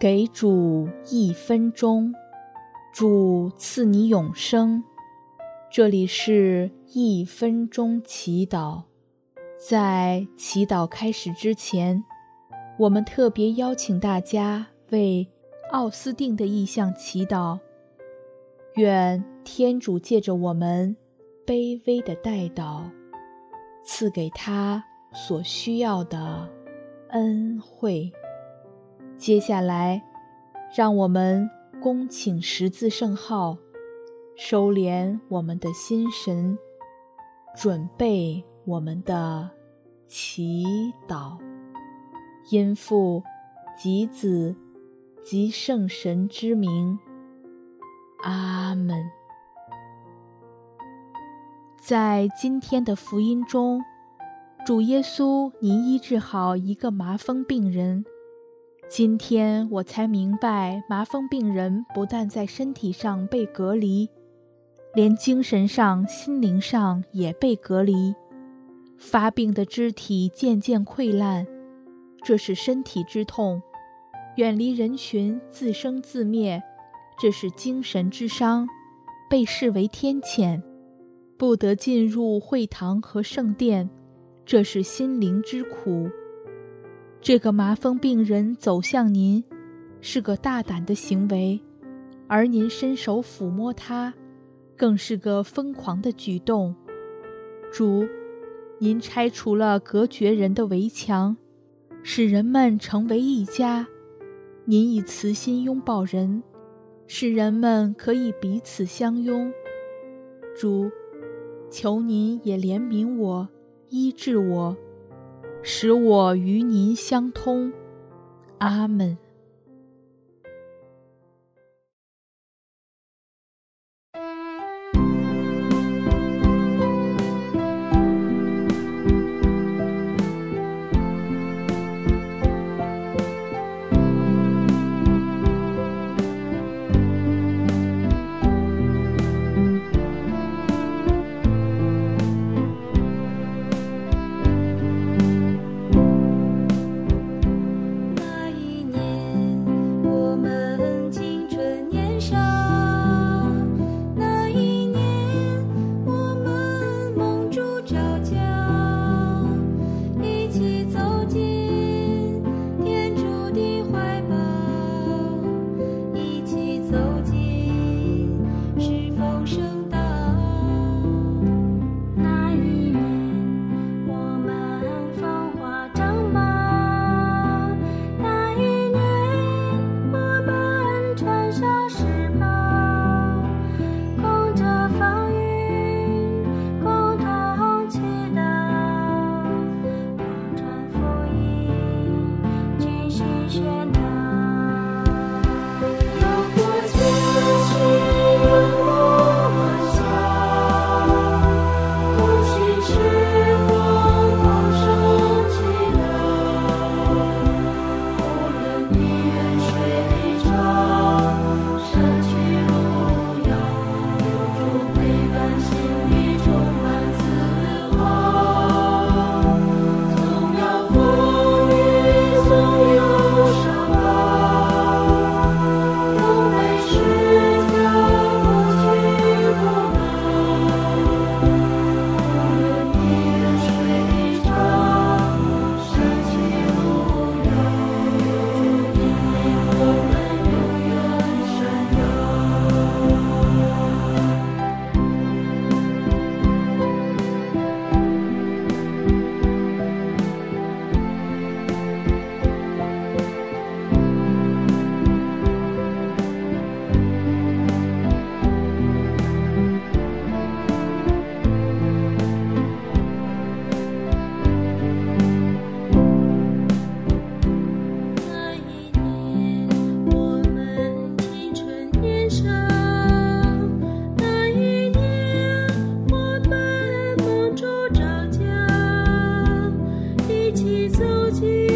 给主1分钟，主赐你永生。这里是1分钟祈祷。在祈祷开始之前，我们特别邀请大家为奥斯定的意向祈祷，愿天主借着我们卑微的代祷，赐给他所需要的恩惠。接下来，让我们恭请十字圣号，收敛我们的心神，准备我们的祈祷。因父及子及圣神之名，阿们。在今天的福音中，主耶稣您医治好一个麻风病人。今天我才明白，麻风病人不但在身体上被隔离，连精神上、心灵上也被隔离。发病的肢体渐渐溃烂，这是身体之痛；远离人群，自生自灭，这是精神之伤，被视为天谴；不得进入会堂和圣殿，这是心灵之苦。这个麻风病人走向您，是个大胆的行为，而您伸手抚摸他，更是个疯狂的举动。主，您拆除了隔绝人的围墙，使人们成为一家。您以慈心拥抱人，使人们可以彼此相拥。主，求您也怜悯我，医治我，使我与您相通。阿们。 走进